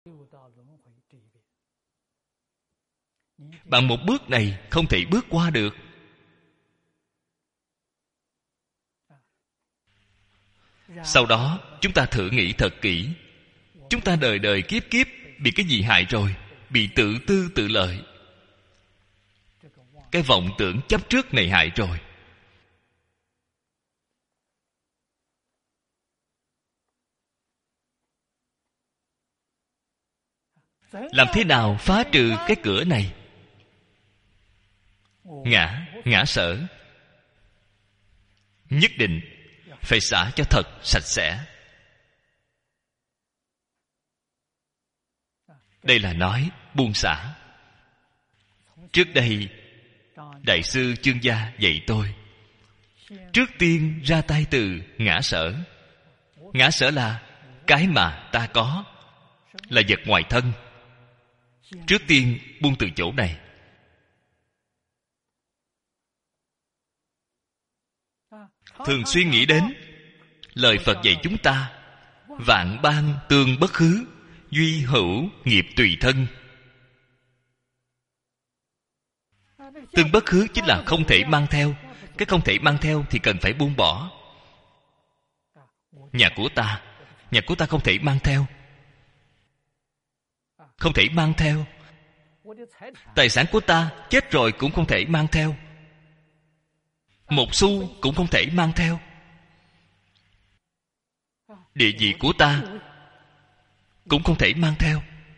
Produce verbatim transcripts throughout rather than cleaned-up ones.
Bằng một bước này không thể bước qua được. Sau đó chúng ta thử nghĩ thật kỹ. Chúng ta đời đời kiếp kiếp bị cái gì hại rồi? Bị tự tư tự lợi. Cái vọng tưởng chấp trước này hại rồi. Làm thế nào phá trừ cái cửa này? Ngã, ngã sở nhất định phải xả cho thật sạch sẽ. Đây là nói buông xả. Trước đây Đại sư Chương Gia dạy tôi, trước tiên ra tay từ ngã sở. Ngã sở là cái mà ta có, là vật ngoài thân. Trước tiên buông từ chỗ này. Thường xuyên nghĩ đến lời Phật dạy chúng ta: vạn ban tương bất khứ, duy hữu nghiệp tùy thân. Tương bất khứ chính là không thể mang theo. Cái không thể mang theo thì cần phải buông bỏ. Nhà của ta, nhà của ta không thể mang theo. Không thể mang theo. Tài sản của ta chết rồi cũng không thể mang theo. Một xu cũng không thể mang theo. Địa vị của ta cũng không thể mang theo.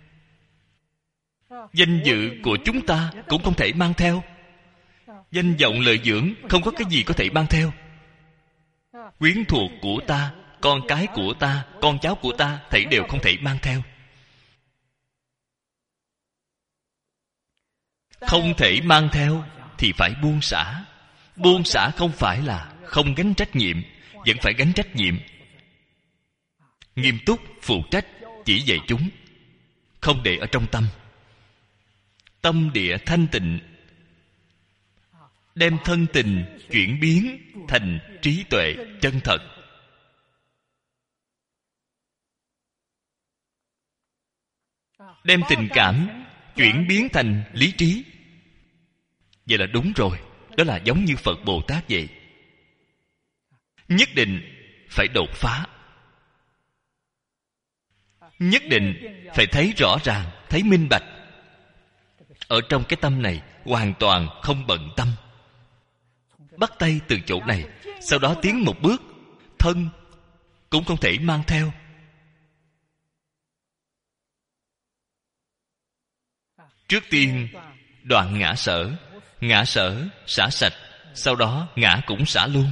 Danh dự của chúng ta cũng không thể mang theo. Danh vọng lợi dưỡng không có cái gì có thể mang theo. Quyến thuộc của ta, con cái của ta, con cháu của ta, thảy đều không thể mang theo. Không thể mang theo thì phải buông xả. Buông xả không phải là không gánh trách nhiệm, vẫn phải gánh trách nhiệm. Nghiêm túc phụ trách chỉ dạy chúng, không để ở trong tâm. Tâm địa thanh tịnh, đem thân tình chuyển biến thành trí tuệ chân thật. Đem tình cảm chuyển biến thành lý trí. Vậy là đúng rồi. Đó là giống như Phật Bồ Tát vậy. Nhất định phải đột phá. Nhất định phải thấy rõ ràng, thấy minh bạch. Ở trong cái tâm này hoàn toàn không bận tâm. Bắt tay từ chỗ này, sau đó tiến một bước, thân cũng không thể mang theo. Trước tiên đoạn ngã sở. Ngã sở xả sạch, sau đó ngã cũng xả luôn.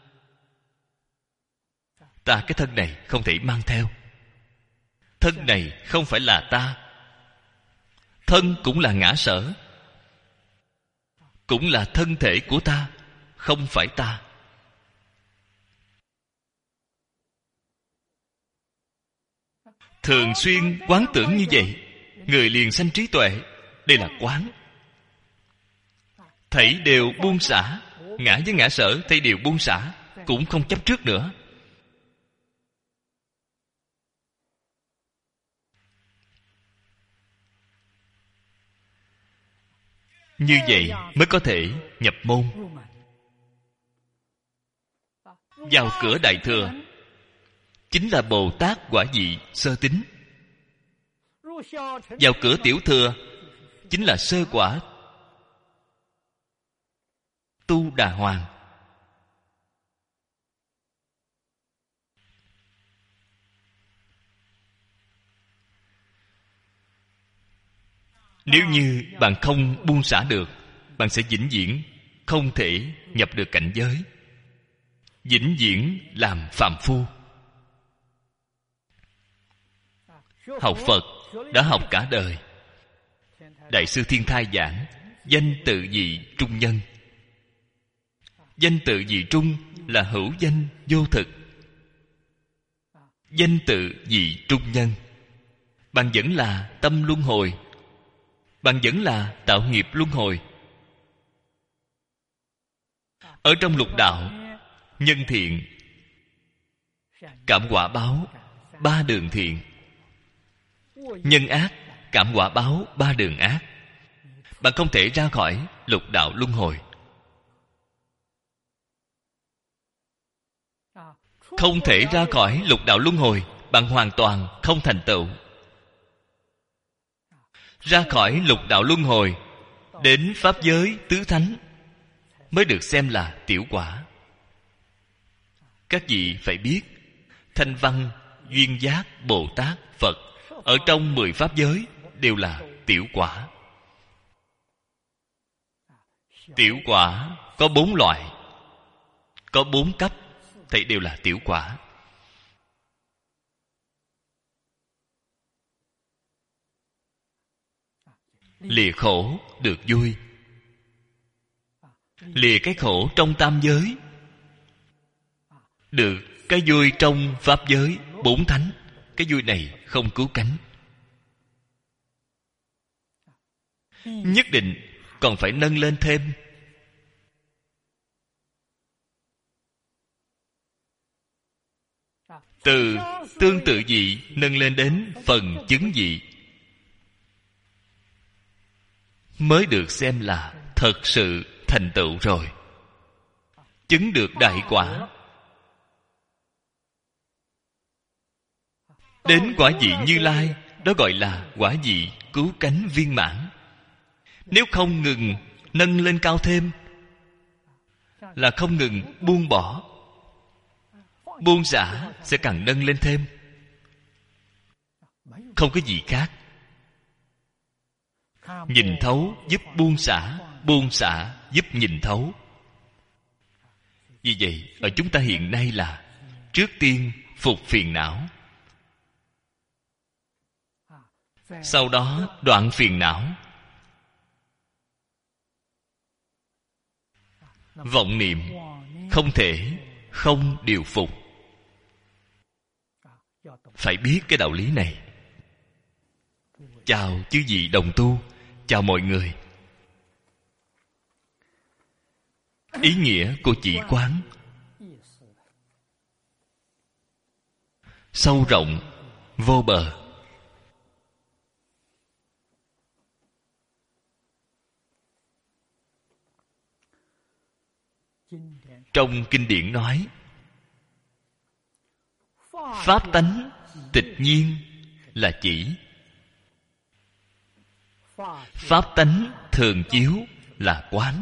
Ta cái thân này không thể mang theo. Thân này không phải là ta. Thân cũng là ngã sở, cũng là thân thể của ta, không phải ta. Thường xuyên quán tưởng như vậy, người liền sanh trí tuệ. Đây là quán. Thảy đều buông xả. Ngã với ngã sở thảy đều buông xả, cũng không chấp trước nữa. Như vậy mới có thể nhập môn. Vào cửa Đại Thừa chính là Bồ Tát quả vị sơ tín. Vào cửa Tiểu Thừa chính là sơ quả Tu Đà Hoàng. Nếu như bạn không buông xả được, bạn sẽ vĩnh viễn không thể nhập được cảnh giới, vĩnh viễn làm phàm phu. Học Phật đã học cả đời. Đại sư Thiên Thai giảng danh tự vị trung nhân. Danh tự vị trung là hữu danh vô thực. Danh tự vị trung nhân, bạn vẫn là tâm luân hồi, bạn vẫn là tạo nghiệp luân hồi. Ở trong lục đạo, nhân thiện, cảm quả báo, ba đường thiện. nhân ác, cảm quả báo ba đường ác. Bạn không thể ra khỏi lục đạo luân hồi. Không thể ra khỏi lục đạo luân hồi, bạn hoàn toàn không thành tựu. Ra khỏi lục đạo luân hồi, đến pháp giới tứ thánh mới được xem là tiểu quả. Các vị phải biết, Thanh Văn, Duyên Giác, Bồ Tát, Phật ở trong mười pháp giới đều là tiểu quả. Tiểu quả có bốn loại, có bốn cấp, thì đều là tiểu quả. Lìa khổ được vui. Lìa cái khổ trong tam giới, được cái vui trong pháp giới bốn thánh. Cái vui này không cứu cánh, nhất định còn phải nâng lên thêm. Từ tương tự vị nâng lên đến phần chứng vị, mới được xem là thật sự thành tựu rồi, chứng được đại quả. Đến quả vị Như Lai, đó gọi là quả vị cứu cánh viên mãn. Nếu không ngừng nâng lên cao thêm, là không ngừng buông bỏ. Buông xả sẽ càng nâng lên thêm, không có gì khác. Nhìn thấu giúp buông xả, buông xả giúp nhìn thấu. Vì vậy ở chúng ta hiện nay là trước tiên phục phiền não, sau đó đoạn phiền não. Vọng niệm không thể không điều phục. Phải biết cái đạo lý này. Chào chư vị đồng tu, chào mọi người. Ý nghĩa của chỉ quán sâu rộng vô bờ. Trong kinh điển nói, pháp tánh tịch nhiên là chỉ, pháp tánh thường chiếu là quán.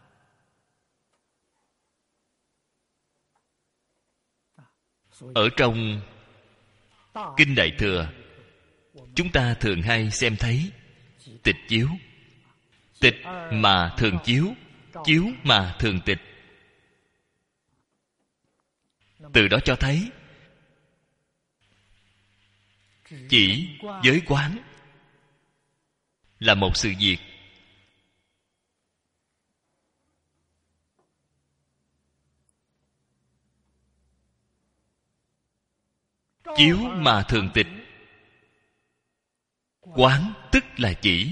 Ở trong kinh Đại Thừa, chúng ta thường hay xem thấy tịch chiếu. Tịch mà thường chiếu, chiếu mà thường tịch. Từ đó cho thấy chỉ giới quán là một sự việc. Chiếu mà thường tịch. Quán tức là chỉ.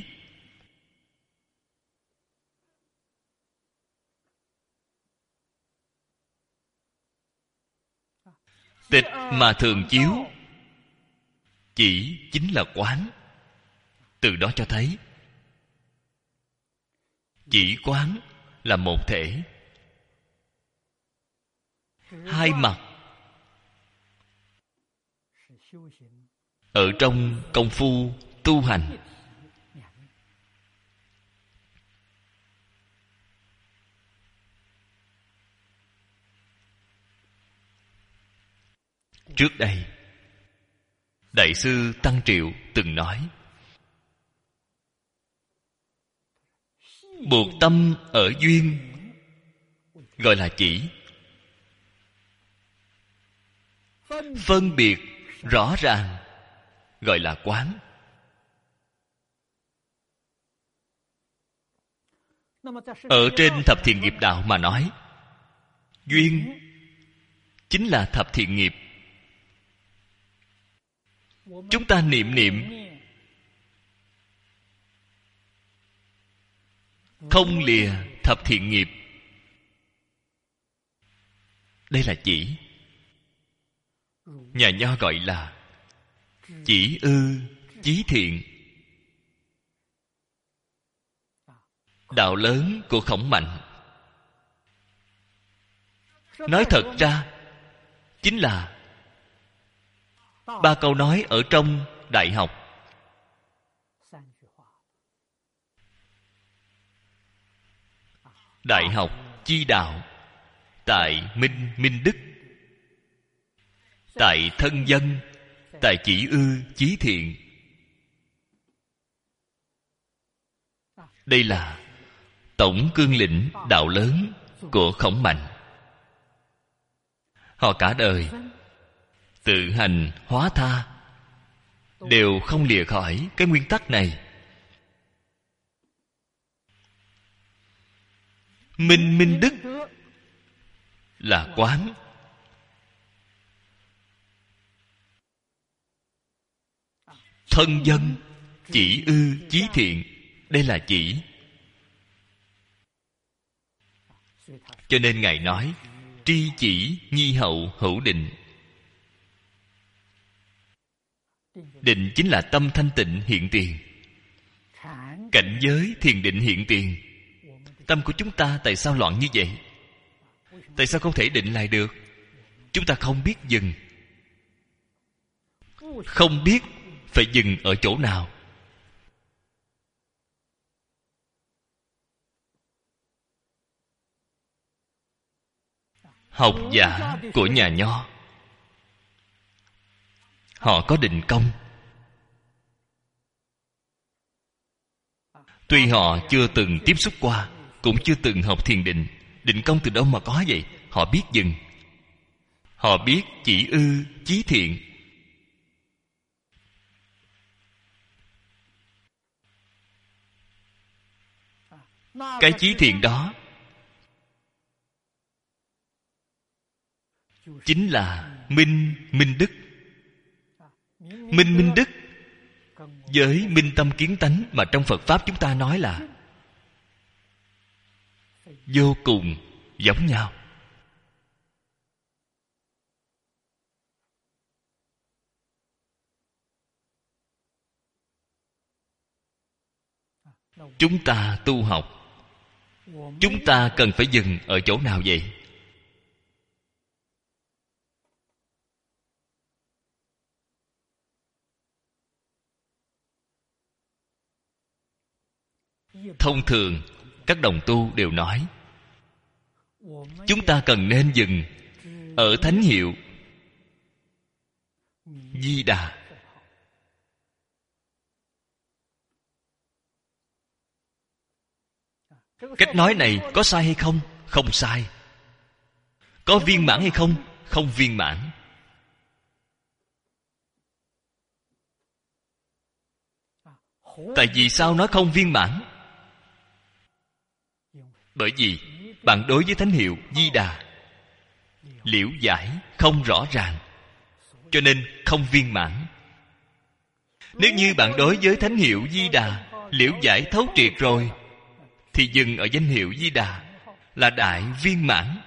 Tịch mà thường chiếu, chỉ chính là quán. Từ đó cho thấy chỉ quán là một thể, hai mặt. Ở trong công phu tu hành, trước đây Đại sư Tăng Triệu từng nói, buộc tâm ở duyên gọi là chỉ, phân biệt rõ ràng gọi là quán. Ở trên thập thiện nghiệp đạo mà nói, duyên chính là thập thiện nghiệp. Chúng ta niệm niệm không lìa thập thiện nghiệp, đây là chỉ. Nhà Nho gọi là chỉ ư chí thiện. Đạo lớn của Khổng Mạnh. Nói thật ra chính là ba câu nói ở trong đại học. Đại học chi đạo, tại minh minh đức, tại thân dân, tại chỉ ư chí thiện. Đây là tổng cương lĩnh đạo lớn của Khổng Mạnh. Họ cả đời tự hành hóa tha, đều không lìa khỏi cái nguyên tắc này. Minh minh đức là quán. Thân dân chỉ ư chí thiện, đây là chỉ. Cho nên Ngài nói tri chỉ nhi hậu hữu định. Định chính là tâm thanh tịnh hiện tiền. Cảnh giới thiền định hiện tiền. Tâm của chúng ta tại sao loạn như vậy? Tại sao không thể định lại được? Chúng ta không biết dừng. Không biết phải dừng ở chỗ nào. Học giả của nhà Nho, họ có định công. Tuy họ chưa từng tiếp xúc qua, cũng chưa từng học thiền định, định công từ đâu mà có vậy? Họ biết dừng. Họ biết chỉ ư chí thiện. Cái chí thiện đó chính là minh minh đức. Minh minh đức với minh tâm kiến tánh mà trong Phật Pháp chúng ta nói là vô cùng giống nhau. Chúng ta tu học, chúng ta cần phải dừng ở chỗ nào vậy? Thông thường các đồng tu đều nói chúng ta cần nên dừng ở thánh hiệu Di Đà. Cách nói này có sai hay không? Không sai. Có viên mãn hay không? Không viên mãn. Tại vì sao nói không viên mãn? Bởi vì bạn đối với thánh hiệu Di Đà liễu giải không rõ ràng, cho nên không viên mãn. Nếu như bạn đối với thánh hiệu Di Đà liễu giải thấu triệt rồi, thì dừng ở danh hiệu Di Đà là đại viên mãn.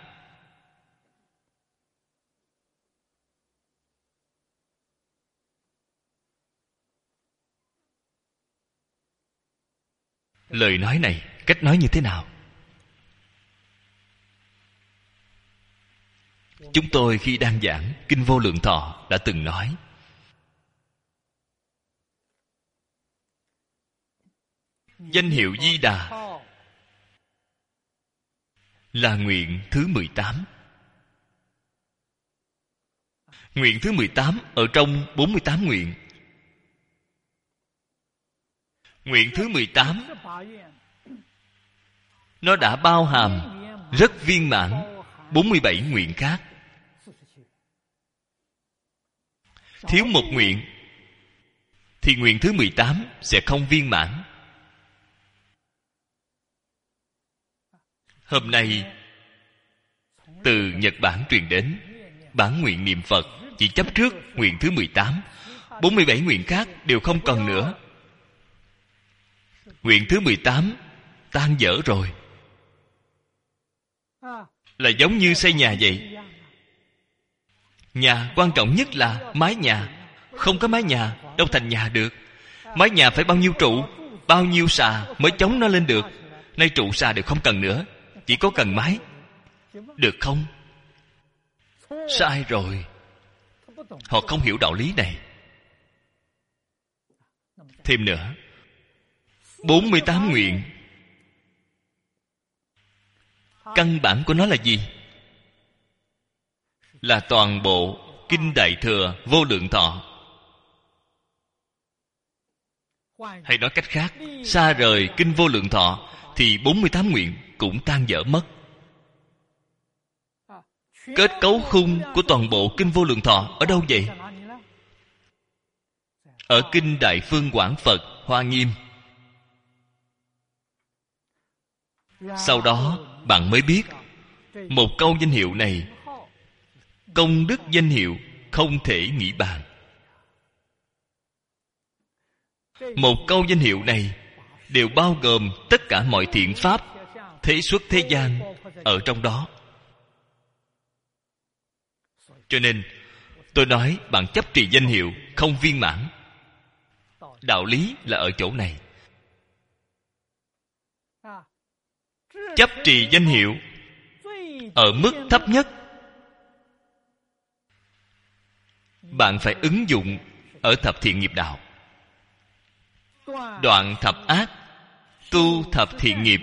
Lời nói này, cách nói như thế nào? Chúng tôi khi đang giảng Kinh Vô Lượng Thọ đã từng nói, danh hiệu Di Đà là nguyện thứ mười tám. Nguyện thứ mười tám ở trong bốn mươi tám nguyện. Nguyện thứ mười tám nó đã bao hàm rất viên mãn bốn mươi bảy nguyện khác. Thiếu một nguyện thì nguyện thứ mười tám sẽ không viên mãn. Hôm nay từ Nhật Bản truyền đến bản nguyện niệm Phật chỉ chấp trước nguyện thứ mười tám, bốn mươi bảy nguyện khác đều không còn nữa. Nguyện thứ mười tám tan dở rồi. Là giống như xây nhà vậy. Nhà quan trọng nhất là mái nhà. Không có mái nhà đâu thành nhà được. Mái nhà phải bao nhiêu trụ, bao nhiêu xà mới chống nó lên được. Nay trụ xà đều không cần nữa, chỉ có cần mái. Được không? Sai rồi. Họ không hiểu đạo lý này. Thêm nữa, bốn mươi tám nguyện, căn bản của nó là gì? Là toàn bộ Kinh Đại Thừa Vô Lượng Thọ. Hay nói cách khác, xa rời Kinh Vô Lượng Thọ thì bốn mươi tám nguyện cũng tan dở mất. Kết cấu khung của toàn bộ Kinh Vô Lượng Thọ ở đâu vậy? Ở Kinh Đại Phương Quảng Phật Hoa Nghiêm. Sau đó bạn mới biết một câu danh hiệu này, công đức danh hiệu không thể nghĩ bàn. Một câu danh hiệu này đều bao gồm tất cả mọi thiện pháp thế xuất thế gian ở trong đó. Cho nên tôi nói bạn chấp trì danh hiệu không viên mãn. Đạo lý là ở chỗ này. Chấp trì danh hiệu ở mức thấp nhất, bạn phải ứng dụng ở thập thiện nghiệp đạo. Đoạn thập ác, tu thập thiện nghiệp,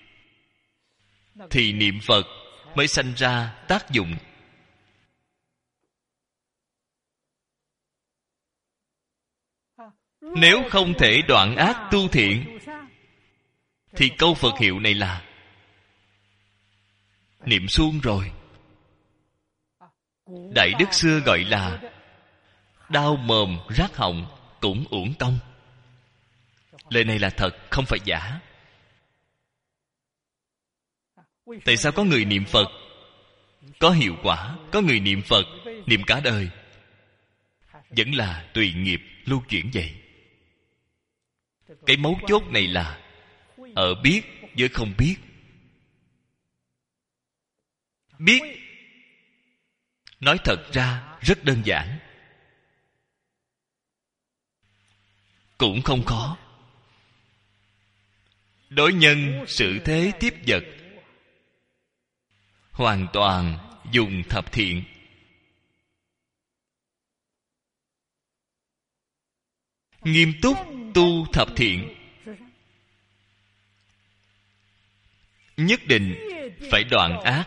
thì niệm Phật mới sanh ra tác dụng. Nếu không thể đoạn ác tu thiện, thì câu Phật hiệu này là niệm suông rồi. Đại đức xưa gọi là đau mồm rát họng cũng uổng công. Lời này là thật, không phải giả. Tại sao có người niệm Phật có hiệu quả, có người niệm Phật niệm cả đời vẫn là tùy nghiệp lưu chuyển vậy? Cái mấu chốt này là ở biết với không biết. Biết nói thật ra rất đơn giản, cũng không khó. Đối nhân xử thế tiếp vật, hoàn toàn dùng thập thiện. Nghiêm túc tu thập thiện, nhất định phải đoạn ác.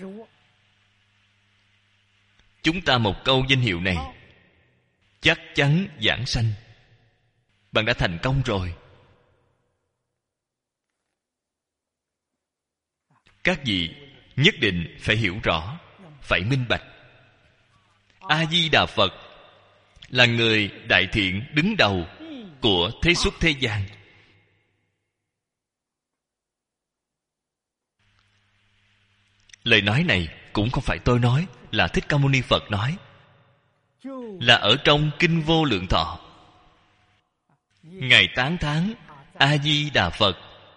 Chúng ta một câu danh hiệu này chắc chắn giảng sanh. Bạn đã thành công rồi. Các vị nhất định phải hiểu rõ, phải minh bạch. A Di Đà Phật là người đại thiện đứng đầu của thế xuất thế gian. Lời nói này cũng không phải tôi nói, là Thích Ca Mâu Ni Phật nói, là ở trong Kinh Vô Lượng Thọ. Ngài tán thán A Di Đà Phật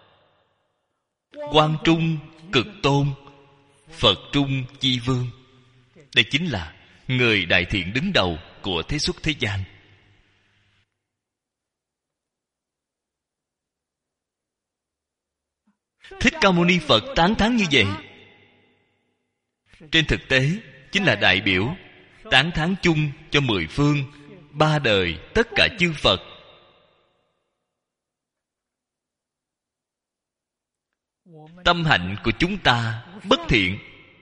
Quang Trung Cực Tôn, Phật Trung Chi Vương. Đây chính là người đại thiện đứng đầu của thế xuất thế gian. Thích Ca Mâu Ni Phật tán thán như vậy, trên thực tế chính là đại biểu tán thán chung cho mười phương ba đời tất cả chư Phật. Tâm hạnh của chúng ta bất thiện,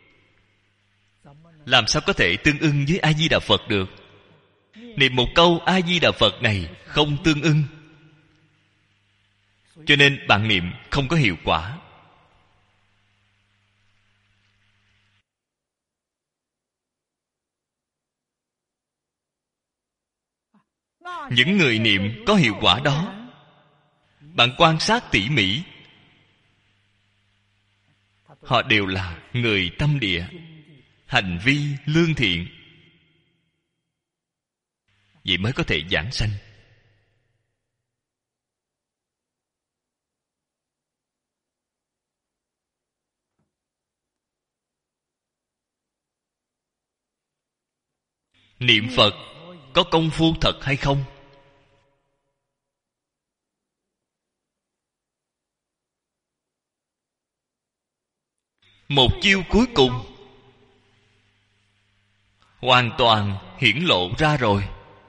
làm sao có thể tương ưng với A Di Đà Phật được? Niệm một câu A Di Đà Phật này không tương ưng, cho nên bạn niệm không có hiệu quả. Những người niệm có hiệu quả đó, bạn quan sát tỉ mỉ, họ đều là người tâm địa, hành vi lương thiện, vậy mới có thể giảng sanh. Niệm Phật có công phu thật hay không? một chiêu cuối cùng hoàn toàn hiển lộ ra rồi.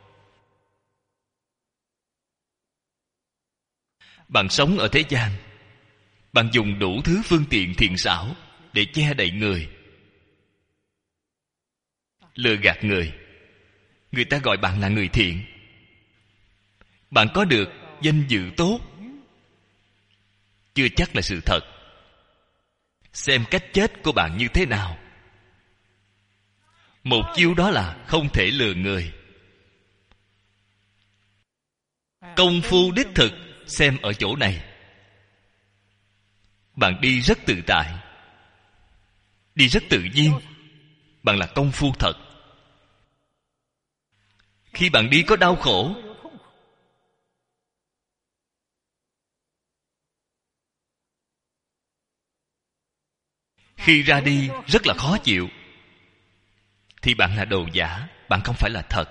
Bạn sống ở thế gian, bạn dùng đủ thứ phương tiện thiện xảo để che đậy người, lừa gạt người. Người ta gọi bạn là người thiện. Bạn có được danh dự tốt, chưa chắc là sự thật. Xem cách chết của bạn như thế nào. Một chiêu đó là không thể lừa người. Công phu đích thực xem ở chỗ này. Bạn đi rất tự tại, đi rất tự nhiên. Bạn là công phu thật. Khi bạn đi có đau khổ, khi ra đi rất là khó chịu, thì bạn là đồ giả, bạn không phải là thật.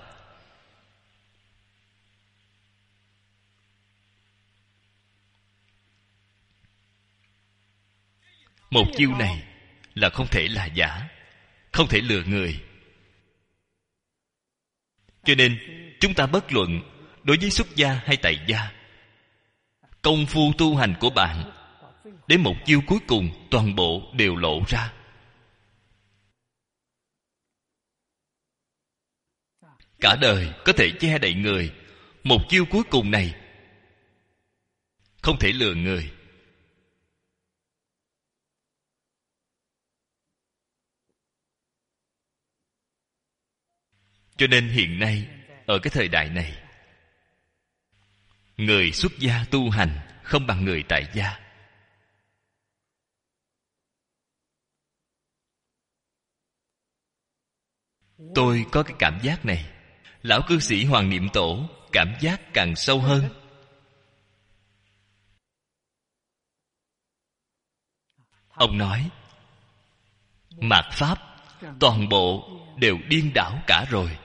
Một chiêu này là không thể là giả, không thể lừa người. Cho nên chúng ta bất luận đối với xuất gia hay tại gia, công phu tu hành của bạn đến một chiêu cuối cùng toàn bộ đều lộ ra. Cả đời có thể che đậy người, một chiêu cuối cùng này không thể lừa người. Cho nên hiện nay ở cái thời đại này, người xuất gia tu hành không bằng người tại gia. Tôi có cái cảm giác này. Lão cư sĩ Hoàng Niệm Tổ cảm giác càng sâu hơn. Ông nói mạt pháp toàn bộ đều điên đảo cả rồi.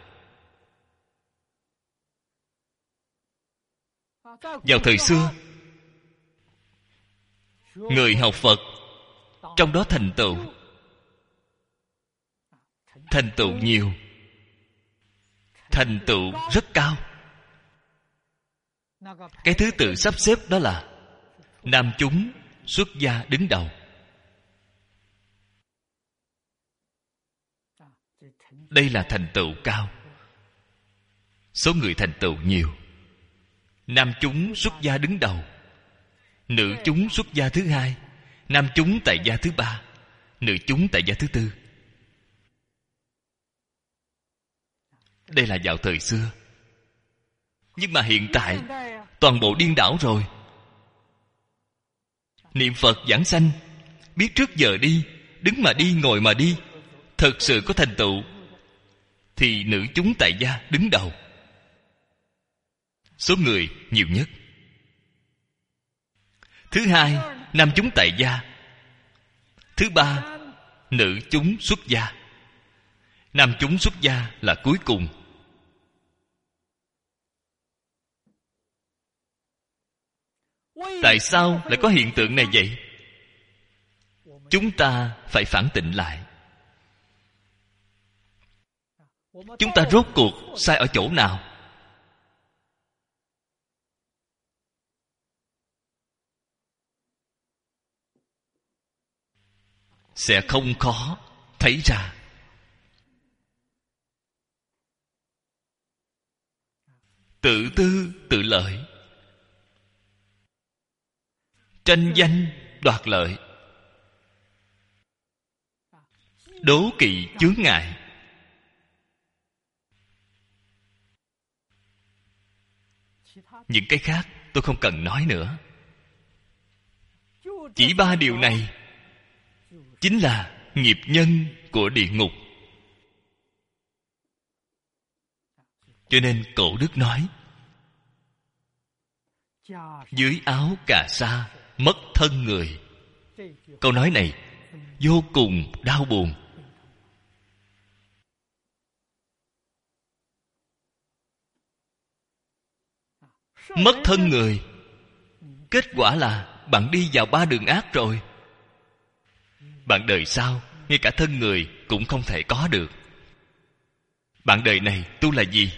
Vào thời xưa, người học Phật trong đó thành tựu thành tựu nhiều, thành tựu rất cao. Cái thứ tự sắp xếp đó là nam chúng xuất gia đứng đầu. Đây là thành tựu cao. Số người thành tựu nhiều. Nam chúng xuất gia đứng đầu, nữ chúng xuất gia thứ hai, nam chúng tại gia thứ ba, nữ chúng tại gia thứ tư. Đây là vào thời xưa. Nhưng mà hiện tại toàn bộ điên đảo rồi. Niệm Phật giảng sanh, biết trước giờ đi, đứng mà đi, ngồi mà đi, thật sự có thành tựu, thì nữ chúng tại gia đứng đầu. Số người nhiều nhất. Thứ hai, nam chúng tại gia. Thứ ba, nữ chúng xuất gia. Nam chúng xuất gia là cuối cùng. Tại sao lại có hiện tượng này vậy? Chúng ta phải phản tỉnh lại. Chúng ta rốt cuộc sai ở chỗ nào? Sẽ không khó thấy ra. Tự tư tự lợi, tranh danh đoạt lợi, đố kỵ chướng ngại. Những cái khác tôi không cần nói nữa. Chỉ ba điều này chính là nghiệp nhân của địa ngục. Cho nên cổ đức nói, dưới áo cà sa mất thân người. Câu nói này vô cùng đau buồn. Mất thân người, kết quả là bạn đi vào ba đường ác rồi. bạn đời sau ngay cả thân người cũng không thể có được. Bạn đời này tu là gì?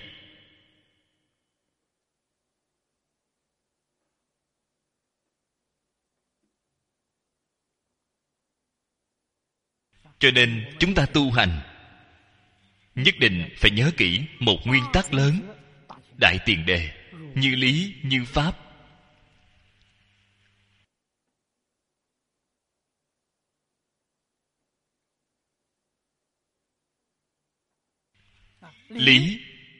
Cho nên chúng ta tu hành nhất định phải nhớ kỹ một nguyên tắc lớn, đại tiền đề: như lý như pháp. Lý,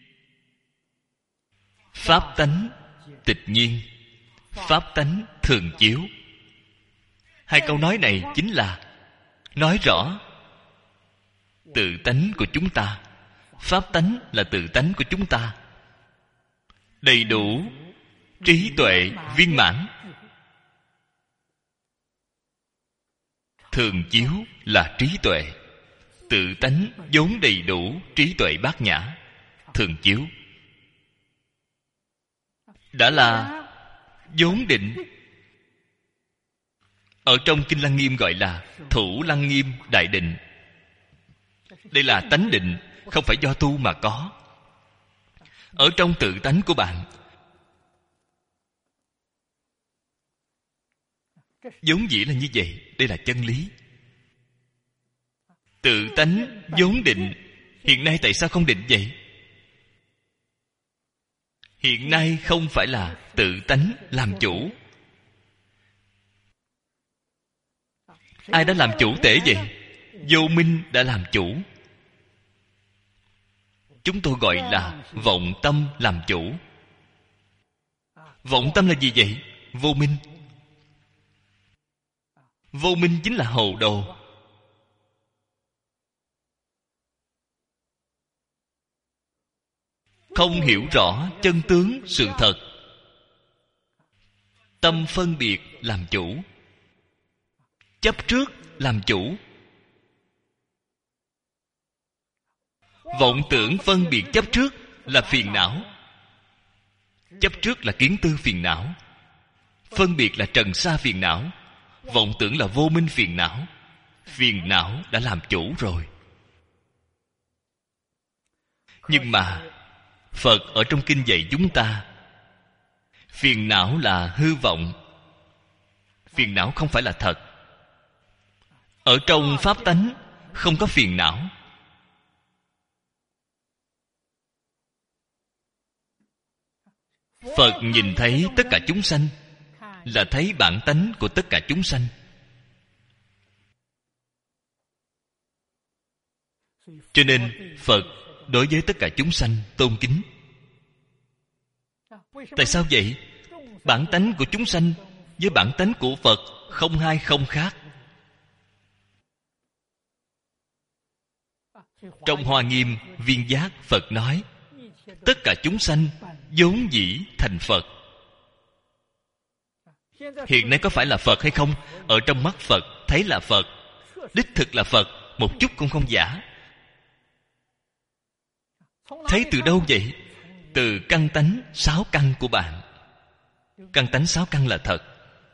pháp tánh tịch nhiên, pháp tánh thường chiếu. Hai câu nói này chính là nói rõ tự tánh của chúng ta. Pháp tánh là tự tánh của chúng ta, đầy đủ trí tuệ viên mãn. Thường chiếu là trí tuệ. Tự tánh vốn đầy đủ trí tuệ bát nhã. Thường chiếu đã là vốn định. Ở trong Kinh Lăng Nghiêm gọi là Thủ Lăng Nghiêm Đại Định. Đây là tánh định, không phải do tu mà có. Ở trong tự tánh của bạn vốn dĩ là như vậy. Đây là chân lý. Tự tánh vốn định. Hiện nay tại sao không định vậy? Hiện nay không phải là tự tánh làm chủ. Ai đã làm chủ tể vậy? Vô minh đã làm chủ. Chúng tôi gọi là vọng tâm làm chủ. Vọng tâm là gì vậy? Vô minh. Vô minh chính là hồ đồ. Không hiểu rõ chân tướng sự thật. Tâm phân biệt làm chủ. Chấp trước làm chủ. Vọng tưởng phân biệt chấp trước là phiền não. Chấp trước là kiến tư phiền não. Phân biệt là trần sa phiền não. Vọng tưởng là vô minh phiền não. Phiền não đã làm chủ rồi. Nhưng mà Phật ở trong kinh dạy chúng ta, phiền não là hư vọng. Phiền não không phải là thật. Ở trong pháp tánh không có phiền não. Phật nhìn thấy tất cả chúng sanh là thấy bản tánh của tất cả chúng sanh. Cho nên Phật đối với tất cả chúng sanh tôn kính. Tại sao vậy? Bản tánh của chúng sanh với bản tánh của Phật không hai không khác. Trong Hoa Nghiêm Viên Giác, Phật nói tất cả chúng sanh vốn dĩ thành Phật. Hiện nay có phải là Phật hay không? Ở trong mắt Phật thấy là Phật, đích thực là Phật, một chút cũng không giả. Thấy từ đâu vậy? Từ căn tánh sáu căn của bạn. Căn tánh sáu căn là thật.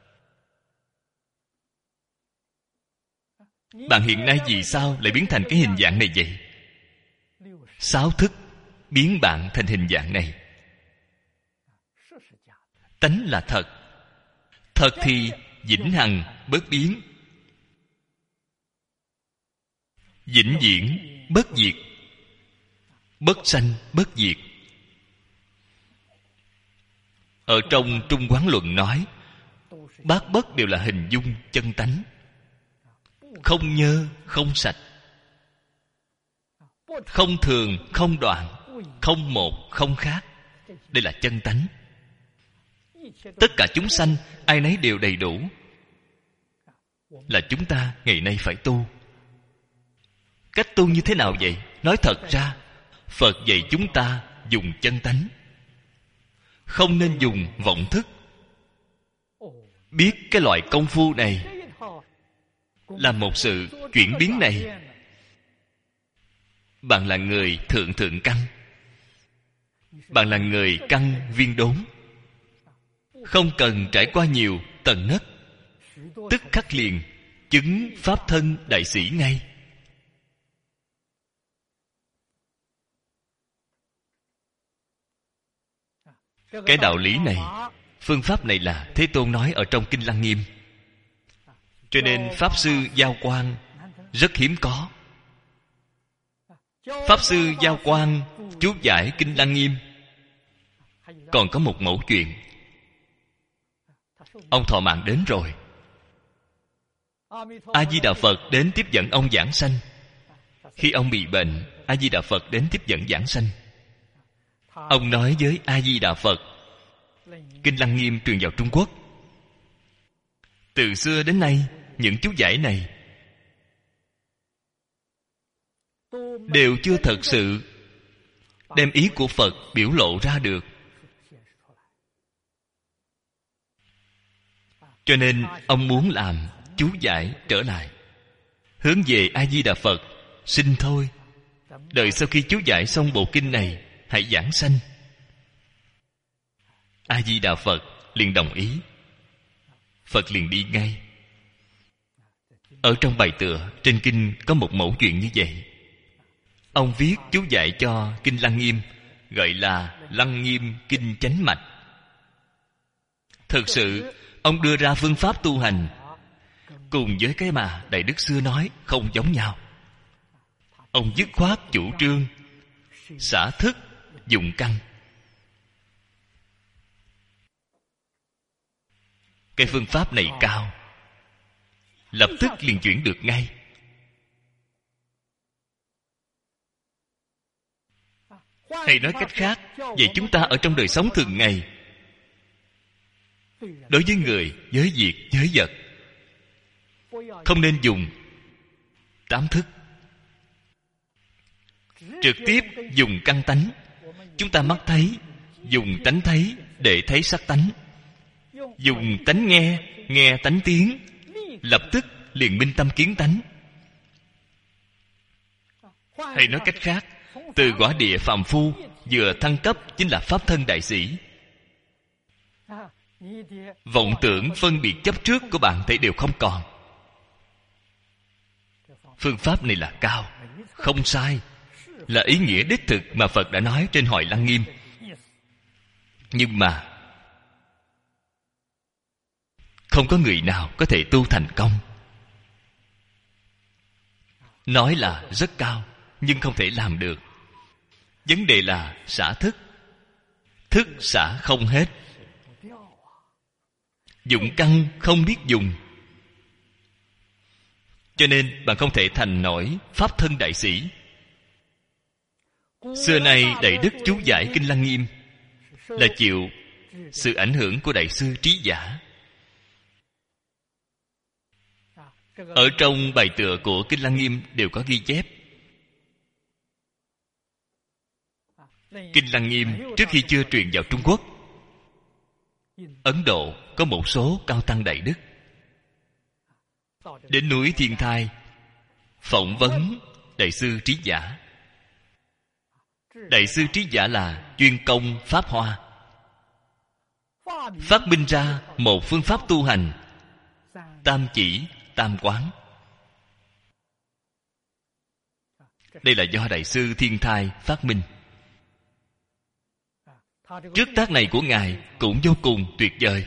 Bạn hiện nay vì sao lại biến thành cái hình dạng này vậy? Sáu thức biến bạn thành hình dạng này. Tánh là thật. Thật thì vĩnh hằng bất biến, vĩnh viễn bất diệt, bất sanh bất diệt. Ở trong Trung Quán Luận nói bát bất đều là hình dung chân tánh. Không nhơ, không sạch, không thường, không đoạn, không một, không khác. Đây là chân tánh. Tất cả chúng sanh ai nấy đều đầy đủ. Là chúng ta ngày nay phải tu. Cách tu như thế nào vậy? Nói thật ra Phật dạy chúng ta dùng chân tánh, không nên dùng vọng thức. Biết cái loại công phu này là một sự chuyển biến này. Bạn là người thượng thượng căn. Bạn là người căn viên đốn. Không cần trải qua nhiều tầng nấc, tức khắc liền chứng pháp thân đại sĩ ngay. Cái đạo lý này, phương pháp này là Thế Tôn nói ở trong Kinh Lăng Nghiêm. Cho nên Pháp Sư Giao Quang rất hiếm có. Pháp Sư Giao Quang chú giải Kinh Lăng Nghiêm còn có một mẫu chuyện. Ông thọ mạng đến rồi, A Di Đà Phật đến tiếp dẫn ông giảng sanh. Khi ông bị bệnh, A Di Đà Phật đến tiếp dẫn giảng sanh. Ông nói với A Di Đà Phật, Kinh Lăng Nghiêm truyền vào Trung Quốc. Từ xưa đến nay, những chú giải này đều chưa thật sự đem ý của Phật biểu lộ ra được. Cho nên ông muốn làm chú giải trở lại, hướng về A Di Đà Phật, xin thôi, đợi sau khi chú giải xong bộ kinh này, hãy giảng sanh. A Di Đà Phật liền đồng ý. Phật liền đi ngay. Ở trong bài tựa trên kinh có một mẫu chuyện như vậy. Ông viết chú giải cho Kinh Lăng Nghiêm, gọi là Lăng Nghiêm Kinh Chánh Mạch. Thực sự ông đưa ra phương pháp tu hành cùng với cái mà Đại Đức xưa nói không giống nhau. Ông dứt khoát chủ trương xả thức dụng căn. Cái phương pháp này cao, lập tức liền chuyển được ngay. Hay nói cách khác, vậy chúng ta ở trong đời sống thường ngày, đối với người, với việc, với vật, không nên dùng tám thức, trực tiếp dùng căn tánh. Chúng ta mắt thấy, dùng tánh thấy để thấy sắc tánh, dùng tánh nghe, nghe tánh tiếng, lập tức liền minh tâm kiến tánh. Hay nói cách khác, từ quả địa phàm phu vừa thăng cấp chính là pháp thân đại sĩ. Vọng tưởng phân biệt chấp trước của bạn thấy đều không còn. Phương pháp này là cao, không sai, là ý nghĩa đích thực mà Phật đã nói trên Hội Lăng Nghiêm. Nhưng mà không có người nào có thể tu thành công. Nói là rất cao, nhưng không thể làm được. Vấn đề là xả thức. Thức xả không hết. Dụng căn không biết dùng. Cho nên bạn không thể thành nổi pháp thân đại sĩ. Xưa nay Đại Đức chú giải Kinh Lăng Nghiêm là chịu sự ảnh hưởng của Đại sư Trí Giả. Ở trong bài tựa của Kinh Lăng Nghiêm đều có ghi chép. Kinh Lăng Nghiêm trước khi chưa truyền vào Trung Quốc, Ấn Độ có một số cao tăng đại đức đến núi Thiên Thai phỏng vấn Đại sư Trí Giả. Đại sư Trí Giả là chuyên công Pháp Hoa, phát minh ra một phương pháp tu hành tam chỉ tam quán. Đây là do Đại sư Thiên Thai phát minh. Trước tác này của Ngài cũng vô cùng tuyệt vời.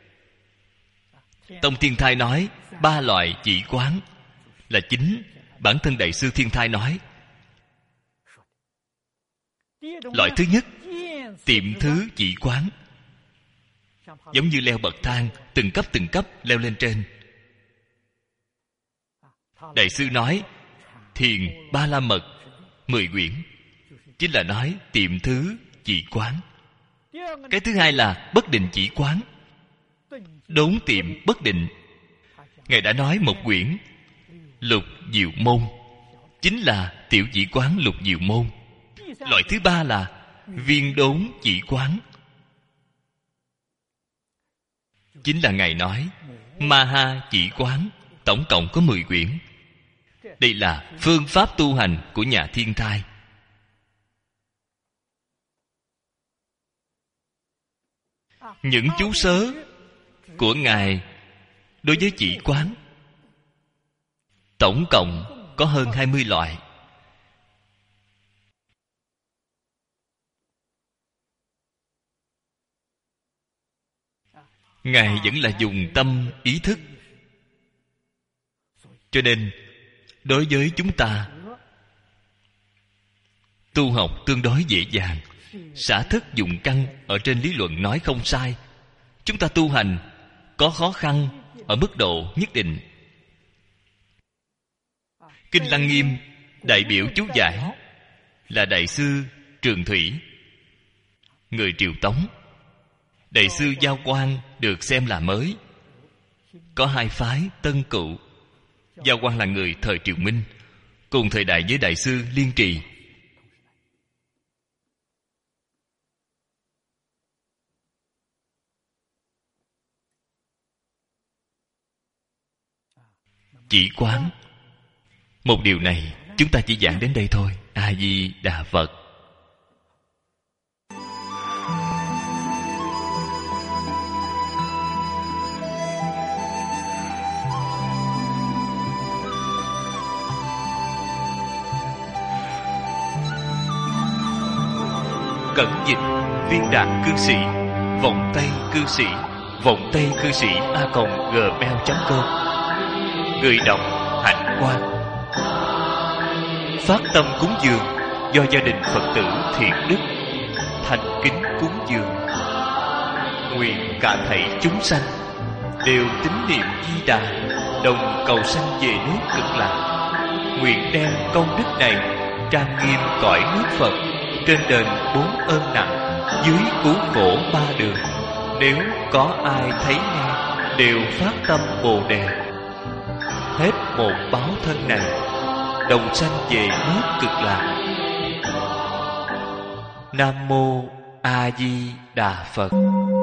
Tông Thiên Thai nói ba loại chỉ quán là chính bản thân Đại sư Thiên Thai nói. Loại thứ nhất, tiệm thứ chỉ quán, giống như leo bậc thang, từng cấp từng cấp leo lên trên. Đại sư nói thiền ba la mật mười quyển, chính là nói tiệm thứ chỉ quán. Cái thứ hai là bất định chỉ quán, đốn tiệm bất định. Ngài đã nói một quyển lục diệu môn, chính là tiểu chỉ quán lục diệu môn. Loại thứ ba là viên đốn chỉ quán, chính là Ngài nói ma ha chỉ quán, tổng cộng có mười quyển. Đây là phương pháp tu hành của nhà Thiên Thai. Những chú sớ của Ngài đối với chỉ quán tổng cộng có hơn hai mươi loại. Ngài vẫn là dùng tâm ý thức. Cho nên đối với chúng ta tu học tương đối dễ dàng. Xả thức dụng căn ở trên lý luận nói không sai. Chúng ta tu hành có khó khăn ở mức độ nhất định. Kinh Lăng Nghiêm đại biểu chú giải là Đại sư Trường Thủy, người Triều Tống. Đại sư Giao Quang được xem là mới. Có hai phái Tân Cựu. Giao Quang là người thời Triều Minh, cùng thời đại với Đại sư Liên Trì. Chỉ quán một điều này, chúng ta chỉ giảng đến đây thôi. A Di Đà Phật. Cẩn dịch Viên Đạt Cư Sĩ, Vọng Tây Cư Sĩ, Vọng Tây Cư Sĩ a còng gmail chấm com. Người đọc Hạnh Quang. Phát tâm cúng dường do gia đình Phật tử thiện đức thành kính cúng dường. Nguyện cả thảy chúng sanh đều tín niệm Di Đà, đồng cầu sanh về nước Cực Lạc. Nguyện đem công đức này trang nghiêm cõi nước Phật, trên đền bốn ơn nặng, dưới cứu khổ ba đường. Nếu có ai thấy nghe đều phát tâm Bồ Đề, hết một báo thân này đồng sanh về nước Cực Lạc. Nam mô A Di Đà Phật.